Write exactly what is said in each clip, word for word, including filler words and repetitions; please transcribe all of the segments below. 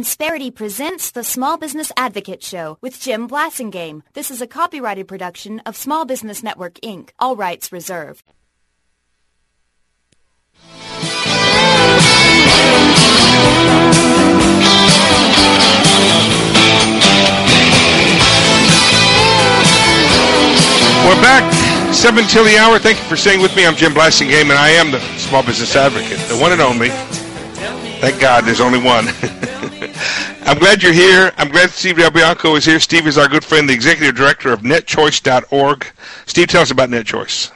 Insperity presents the Small Business Advocate Show with Jim Blasingame. This is a copyrighted production of Small Business Network, Incorporated. All rights reserved. We're back, seven till the hour. Thank you for staying with me. I'm Jim Blasingame, and I am the Small Business Advocate, the one and only. Thank God there's only one. I'm glad you're here. I'm glad Steve Del Bianco is here. Steve is our good friend, the executive director of net choice dot org. Steve, tell us about NetChoice.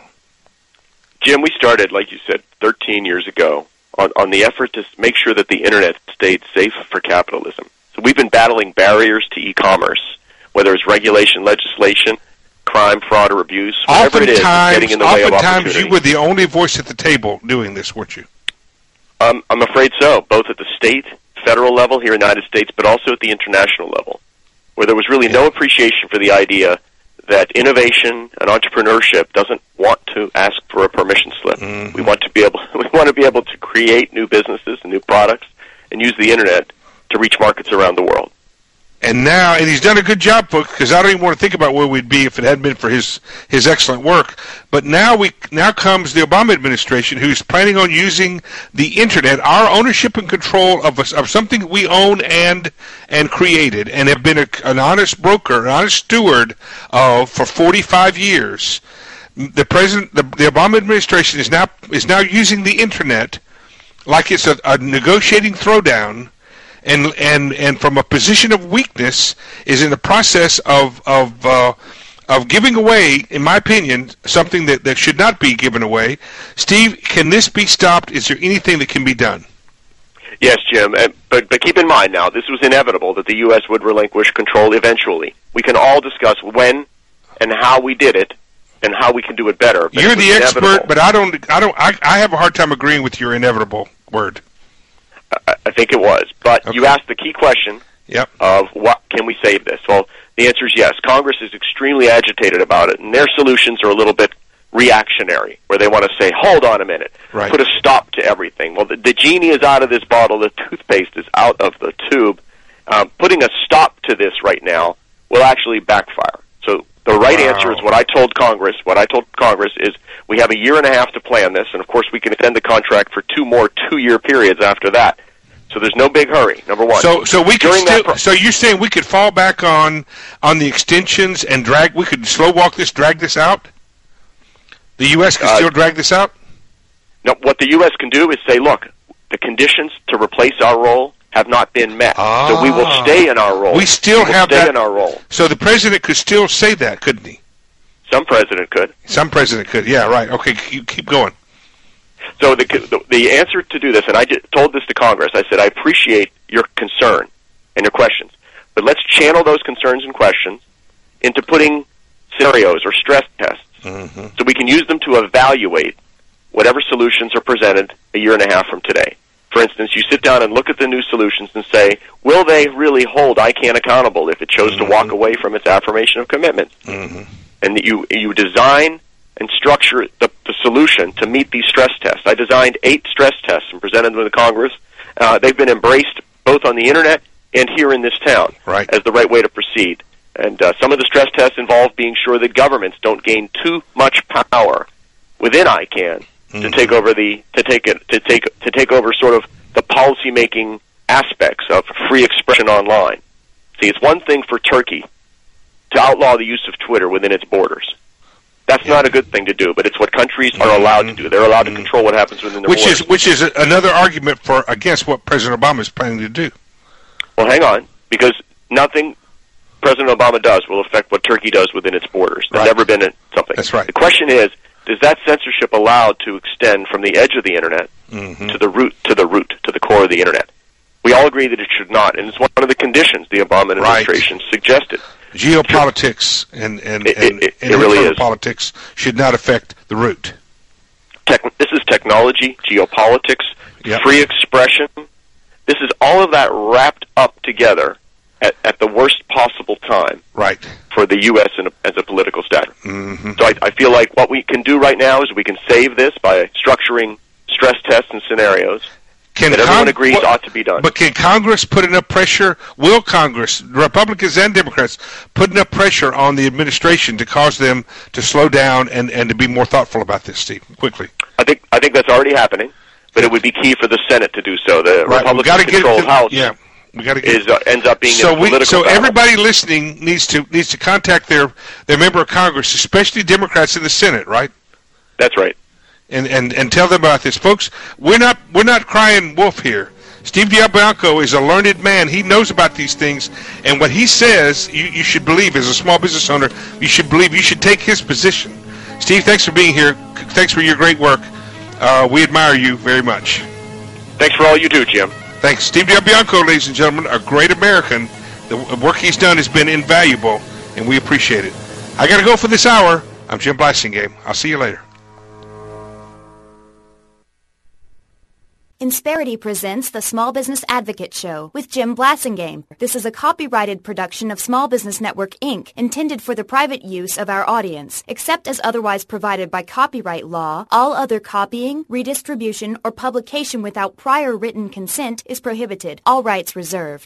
Jim, we started, like you said, thirteen years ago on, on the effort to make sure that the Internet stayed safe for capitalism. So we've been battling barriers to e-commerce, whether it's regulation, legislation, crime, fraud, or abuse, whatever it is, getting in the way of opportunity. Oftentimes you were the only voice at the table doing this, weren't you? Um, I'm afraid so, both at the state, federal level here in the United States, but also at the international level, where there was really no appreciation for the idea that innovation and entrepreneurship doesn't want to ask for a permission slip. Mm-hmm. We want to be able we want to be able to create new businesses and new products and use the Internet to reach markets around the world. And now, and he's done a good job, folks, because I don't even want to think about where we'd be if it hadn't been for his, his excellent work. But now we now comes the Obama administration, who's planning on using the Internet, our ownership and control of a, of something we own and and created, and have been a, an honest broker, an honest steward of for forty-five years. The president, the, the Obama administration is now is now using the Internet like it's a, a negotiating throwdown. And and and from a position of weakness, is in the process of of uh, of giving away, in my opinion, something that, that should not be given away. Steve, can this be stopped? Is there anything that can be done? Yes, Jim. And, but but keep in mind now, this was inevitable that the U S would relinquish control eventually. We can all discuss when and how we did it, and how we can do it better. You're it the expert, inevitable. But I don't. I don't. I, I have a hard time agreeing with your inevitable word. I think it was. But okay. You asked the key question yep. of what can we save this? Well, the answer is yes. Congress is extremely agitated about it, and their solutions are a little bit reactionary, where they want to say, hold on a minute, right. put a stop to everything. Well, the, the genie is out of this bottle, the toothpaste is out of the tube. Um, putting a stop to this right now will actually backfire. So the right wow. answer is what I told Congress. What I told Congress is we have a year and a half to plan this, and of course we can extend the contract for two more two-year periods after that. So there's no big hurry. Number one. So, so we could During still. pro- so you're saying we could fall back on on the extensions and drag. We could slow walk this, drag this out. The U S could uh, still drag this out. No, what the U S can do is say, look, the conditions to replace our role have not been met, ah, so we will stay in our role. We still we have stay that in our role. So the president could still say that, couldn't he? Some president could. Some president could. Yeah, right. Okay, keep, keep going. So the, the the answer to do this, and I just told this to Congress, I said, I appreciate your concern and your questions, but let's channel those concerns and questions into putting scenarios or stress tests mm-hmm. so we can use them to evaluate whatever solutions are presented a year and a half from today. For instance, you sit down and look at the new solutions and say, will they really hold ICANN accountable if it chose mm-hmm. to walk away from its affirmation of commitment? Mm-hmm. And you you design and structure the, the solution to meet these stress tests. I designed eight stress tests and presented them to Congress. Uh, they've been embraced both on the Internet and here in this town right. as the right way to proceed. And uh, some of the stress tests involve being sure that governments don't gain too much power within ICANN mm-hmm. to take over the to take it to take to take over sort of the policy making aspects of free expression online. See, it's one thing for Turkey to outlaw the use of Twitter within its borders. That's yeah. not a good thing to do, but it's what countries are allowed to do. They're allowed to control what happens within their which borders. Is, which is another argument for against what President Obama is planning to do. Well, hang on, because nothing President Obama does will affect what Turkey does within its borders. There's right. never been a, something. That's right. The question is, is that censorship allowed to extend from the edge of the Internet mm-hmm. to the root, to the root, to the core of the Internet? We all agree that it should not, and it's one of the conditions the Obama administration right. suggested. Geopolitics and and, it, and, it, it, and it really is. politics should not affect the root. Tech, this is technology, geopolitics, yep. free expression. This is all of that wrapped up together at, at the worst possible time right. for the U S in a, as a political stature. Mm-hmm. So I, I feel like what we can do right now is we can save this by structuring stress tests and scenarios. Can that everyone Cong- agrees what, ought to be done. But can Congress put enough pressure? Will Congress, Republicans and Democrats, put enough pressure on the administration to cause them to slow down and, and to be more thoughtful about this, Steve? Quickly. I think I think that's already happening, but it would be key for the Senate to do so. The right. Republican-controlled House yeah. we got to get is uh, ends up being so a we political so battle. Everybody listening needs to needs to contact their their member of Congress, especially Democrats in the Senate, right? That's right. And, and and tell them about this, folks. We're not we're not crying wolf here. Steve Diabianco is a learned man. He knows about these things, and what he says, you, you should believe. As a small business owner, you should believe. You should take his position. Steve, thanks for being here. Thanks for your great work. Uh, we admire you very much. Thanks for all you do, Jim. Thanks, Steve Diabianco, ladies and gentlemen, a great American. The work he's done has been invaluable, and we appreciate it. I got to go for this hour. I'm Jim Blasingame. I'll see you later. Insperity presents the Small Business Advocate Show with Jim Blasingame. This is a copyrighted production of Small Business Network, Incorporated, intended for the private use of our audience. Except as otherwise provided by copyright law, all other copying, redistribution, or publication without prior written consent is prohibited. All rights reserved.